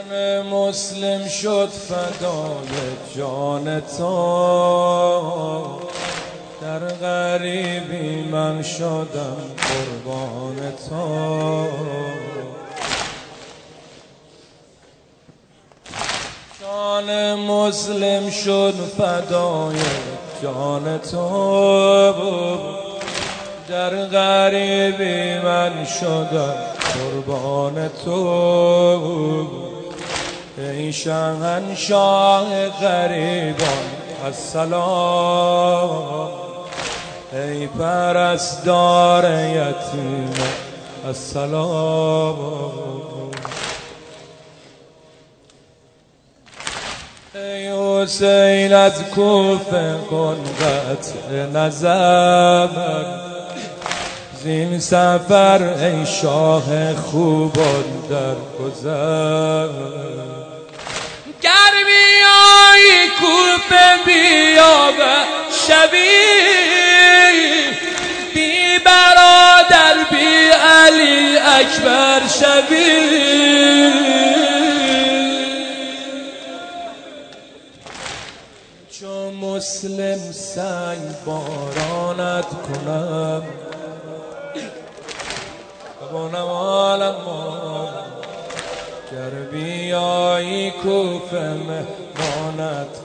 جان مسلم شد فدای جان تو، در غریبی من شدم قربان تو. جان مسلم شد فدای جان تو، در غریبی من شدم قربان تو. ای شاهنشاه غریبان السلام، ای پرستار یتیم السلام. ای حسین از کوفه کن قطع نظر، زین سفر ای شاه خوبان در گذر. گر بیایی کوفه بیا و شبی، بی برادر بی علی اکبر شبی. چون مسلم سنگ بارانت کنم، گر بیایی کوفه مهمانت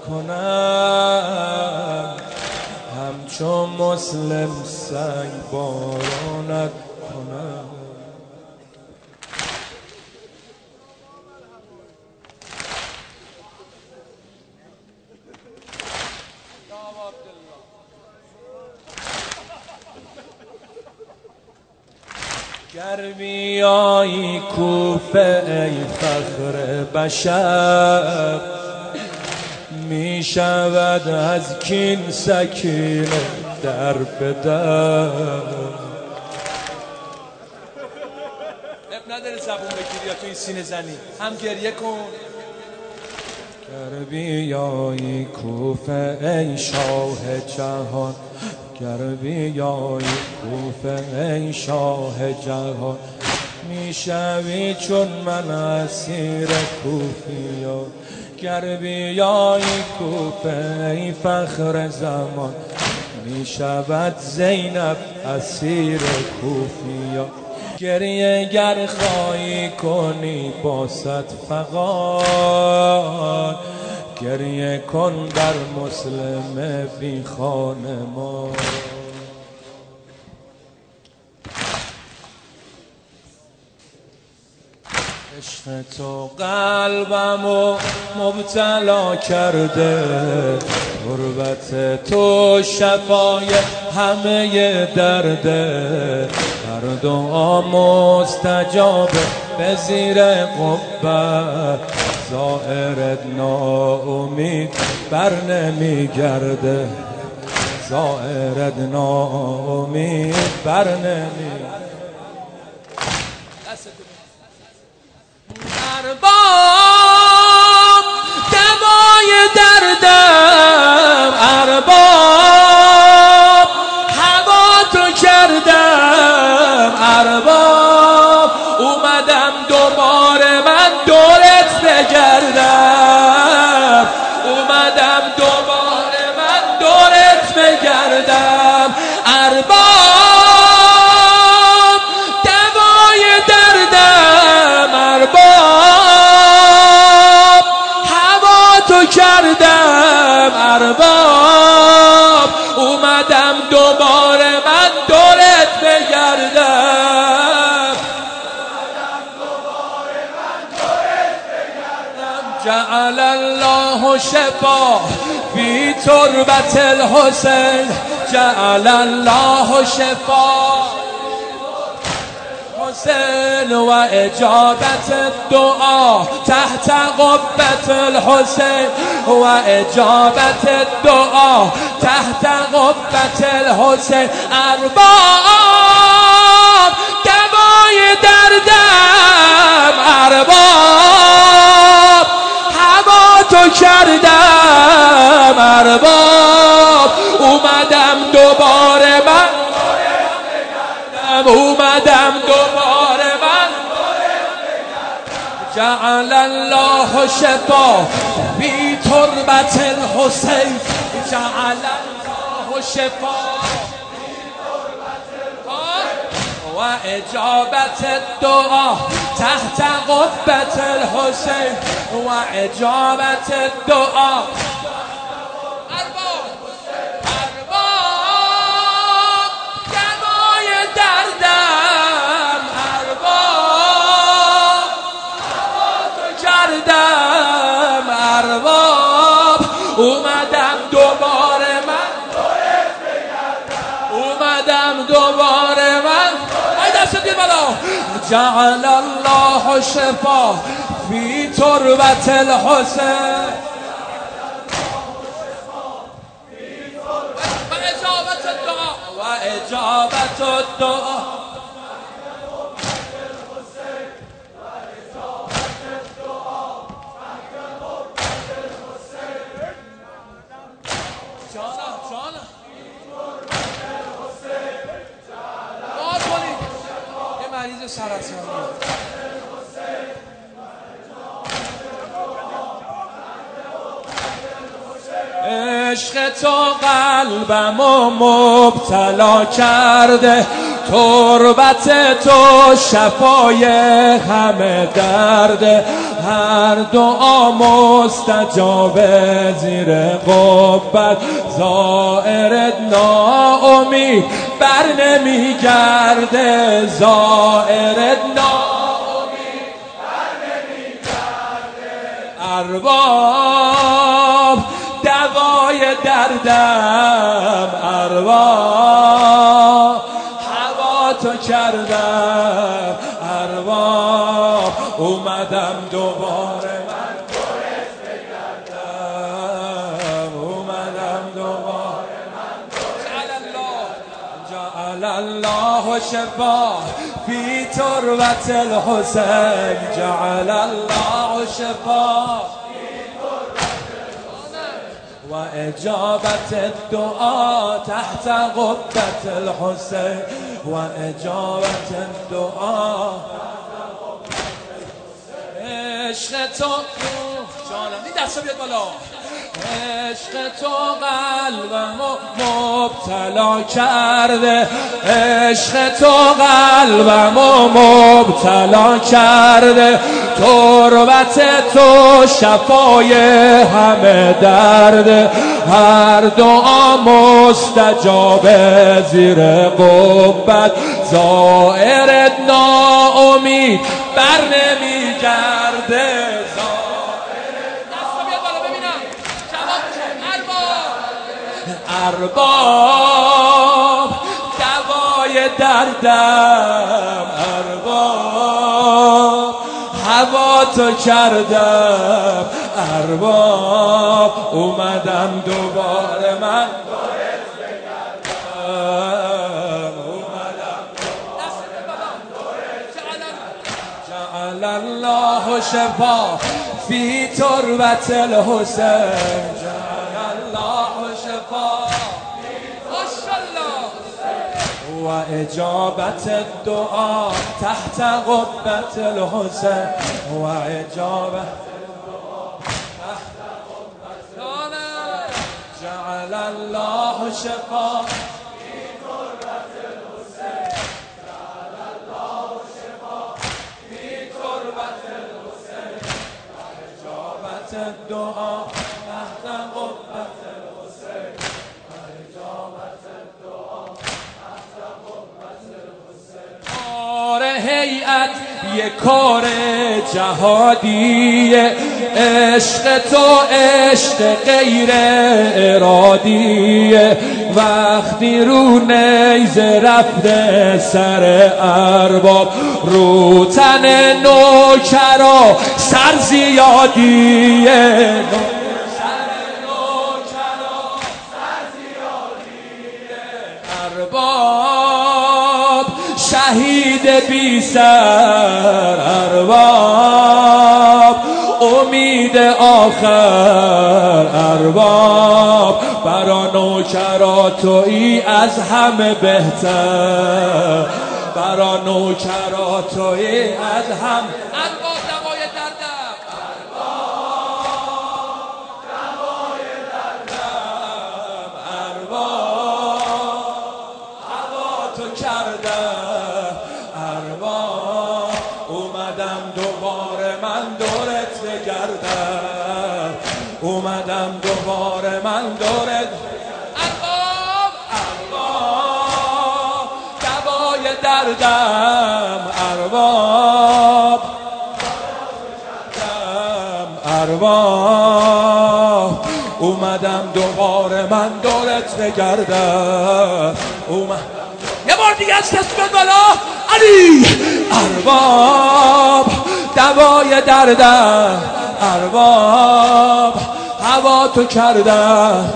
کنم، همچون مسلم سنگ بارانت کنم. گر بیایی کوفه ای فخر بشر، می شود از کین سکینه در به در. نداره زبون بگیری یا توی سینه زنی، هم گریه کن. گر بیایی کوفه ای شاه جهان، گر بیایی کوفه ای شاه جهان، میشوی چون من اسیر کوفیان. گر بیایی کوفه ای فخر زمان، میشود زینب اسیر کوفیان. گریه گر خواهی کنی با صد فغان، گریه کن بر مسلم بی خانمان. عشق تو قلبمو مبتلا کرده، غربت تو شفای همه درده. هر دعا مستجابه به زیر قبه، زائرت ناامید بر نمیگرده، زائرت ناامید بر نمیگرده. ارباب دوای دردم، ارباب هوا تو کردم، ارباب اومدم دوباره من دورت بگردم، اومدم دوباره من دورت بگردم. ارباب دوای دردم، ارباب هوا تو کردم، ارباب اومدم دوباره من دورت بگردم. جعل الله شفا فی تربت الحسین، جعل الله شفا حسین و اجابت الدعا تحت قبة الحسین، و اجابت الدعا تحت قبة الحسین. ارباب دوای دردم، ارباب هوا تو کردم، ارباب اومدم دوباره من، اومدم دوباره من. جعل الله شفا فی تربت الحسین جعل الله شفا و اجابت الدعا تحت قبة الحسین و اجابت الدعا اومدم دوباره من ای دست دیر بالا جعل الله شفا فی تربت الحسین و اجابت الدعا مریض سرطانی عشق تو قلبمو مبتلا کرده تربت تو شفای همه درده هر دعا مستجابه زیر قبت زائرت ناامید بر نمیگرده زائرت ناامید بر نمیگرده ارباب دوای دردم ارباب هوا تو کردم ارباب اومدم دوباره من درست بگردم اومدم دوباره من جعل الله شفا فی تربت الحسین جعل الله شفا و اجابت الدعا تحت قبة الحسین و اجابت الدعا عشق تو جانم این دستا بیاد بالا عشق تو قلبمو مبتلا کرده عشق تو قلبمو مبتلا کرده تربت تو شفای همه درده هر دعا مستجابه زیر قبت زائرت ناامید بر نمیگرده ارباب دوای دردم ارباب هوا تو کردم ارباب اومدم دوباره من درست بگردم اومدم دوباره جعل الله شفا فی تربت الحسین جعل الله شفا و اجابت الدعا تحت قبة الحسین و اجابت الدعا تحت قبة الحسین جعل الله شفا فی تربت الحسین جعل الله شفا فی تربت الحسین و اجابت الدعا تحت قبة الحسین و اجابت الدعا هیئت یک کار جهادیه عشق تو عشق غیر ارادیه وقتی رو نیزه رفته سر ارباب رو تن نوکرا سر زیادیه ارباب شهید بی سر ارباب امید آخر ارباب برا نوکرا تویی از همه بهتر برا نوکرا تویی از هم ارباب دوای دردم من دورت بگردم اومدم دوباره من دورت ارباب ارباب دوای دردم ارباب ارباب اومدم دوباره من دورت بگردم یه بار دیگه از دست به بالا علی ارباب دوای دردم ارباب هوا تو کردم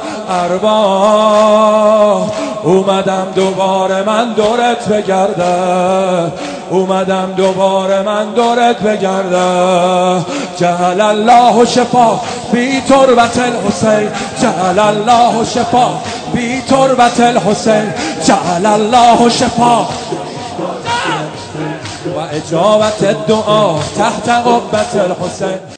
ارباب اومدم دوباره من دورت بگردم اومدم دوباره من دورت بگردم جعل الله شفا بی تربت الحسین جعل الله شفا بی تربت الحسین جعل الله شفا و اجابت الدعا تحت قبة الحسین